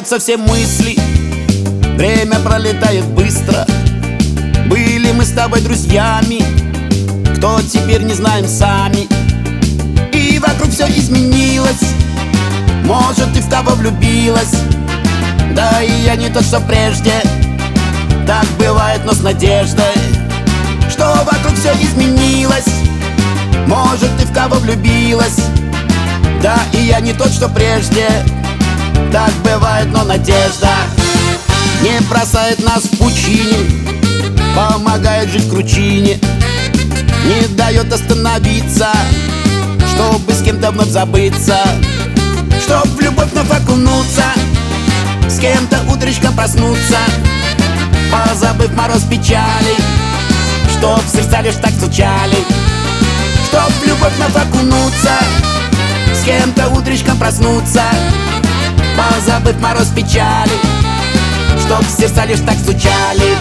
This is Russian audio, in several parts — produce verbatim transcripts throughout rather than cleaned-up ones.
Разбегаются все мысли, время пролетает быстро. Были мы с тобой друзьями, кто теперь не знаем сами. И вокруг все изменилось, может, ты в кого влюбилась. Да и я не тот, что прежде, так бывает, но с надеждой, что вокруг все изменилось, может, ты в кого влюбилась. Да и я не тот, что прежде, так бывает, но надежда не бросает нас в пучине, помогает жить в кручине, не дает остановиться, чтобы с кем-то вновь забыться, чтоб в любовь вновь окунуться, с кем-то утречком проснуться, позабыв мороз печали, чтоб сердца лишь так стучали. Чтоб в любовь вновь окунуться, с кем-то утречком проснуться, позабыв мороз печали, чтоб сердца лишь так стучали.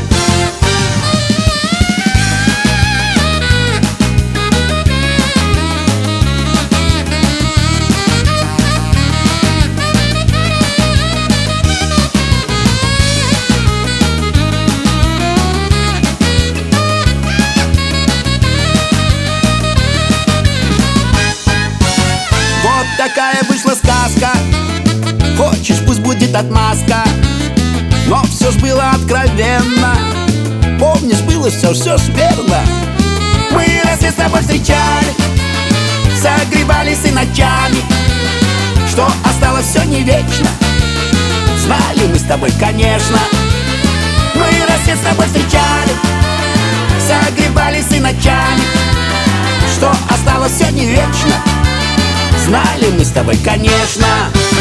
Вот такая вышла сказка, хочешь, пусть будет отмазка, но все ж было откровенно. Помнишь, было все, все ж верно. Мы раз с тобой встречали, согревались и ночами, что осталось все не вечно. Знали мы с тобой, конечно. Мы раз с тобой встречали, согревались и ночами, что осталось все не вечно. Знали мы с тобой, конечно.